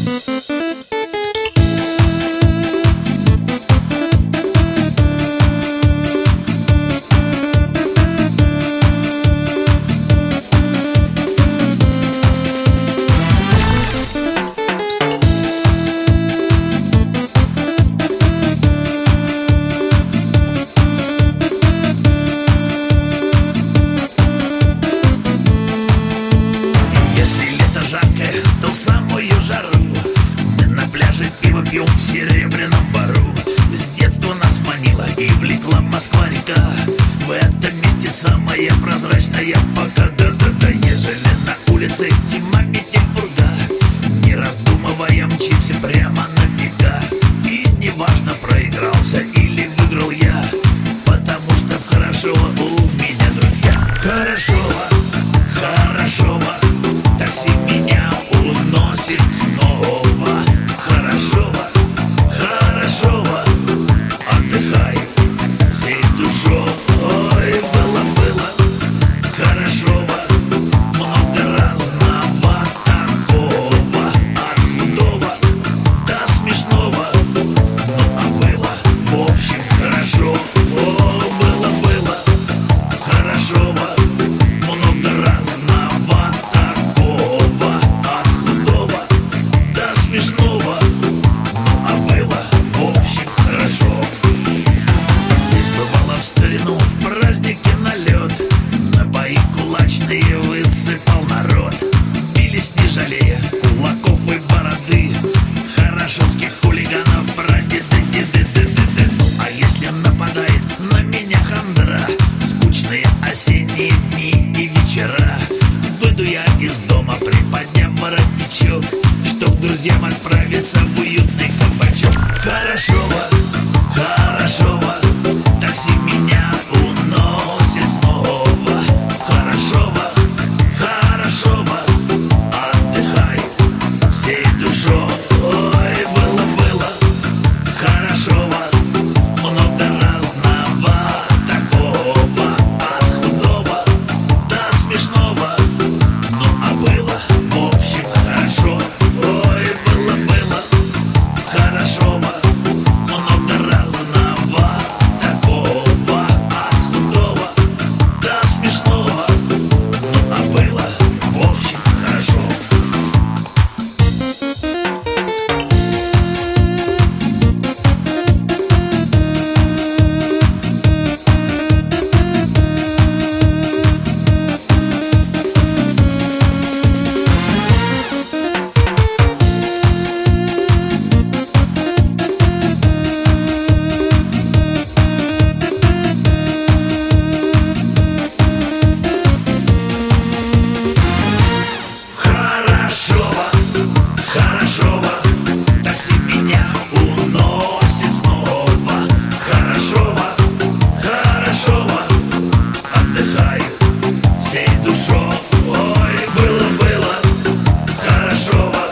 То в самую жару мы на пляже пиво пьем в Серебряном Бару. С детства нас манила и влекла Москва-река. В этом месте самая прозрачная пока. Да-да-да, ежели на улице зима, метель, пурга, не раздумывая мчимся прямо на бега. И неважно, проигрался или выиграл я, потому что в Хорошово у меня друзья. Хорошово, Хорошово, такси меня уносит снова. Хорошово, Хорошово, отдыхай всей душой. Было Хорошово, много разного такого, от худого до смешного. Ну а было в общем хорошо. Было Хорошово, много разного такого, от худого до смешного. Ну а было в общем хорошо. Здесь бывало в старину в празднике налет, напои кулачные высыпал народ. Бились не жалея кулаков и бороды, хорошевских хулиганов прадеды. Ну а если нападает на меня хандра, скучные осенние дни и вечера, выйду я из дома, приподняв воротничок, чтоб к друзьям отправиться в уютный кабачок. Хорошово, Хорошово, такси меня уносит снова. Хорошово, Хорошово, отдыхай всей душой. Было Хорошово, много разного такого, от худого до смешного. Ну а было в общем хорошо. Было Хорошово, много разного такого, от худого до смешного. Ну а было в общем хорошо. Хорошово, такси меня уносит снова. Хорошово, Хорошово, отдыхай всей душой. Было Хорошово.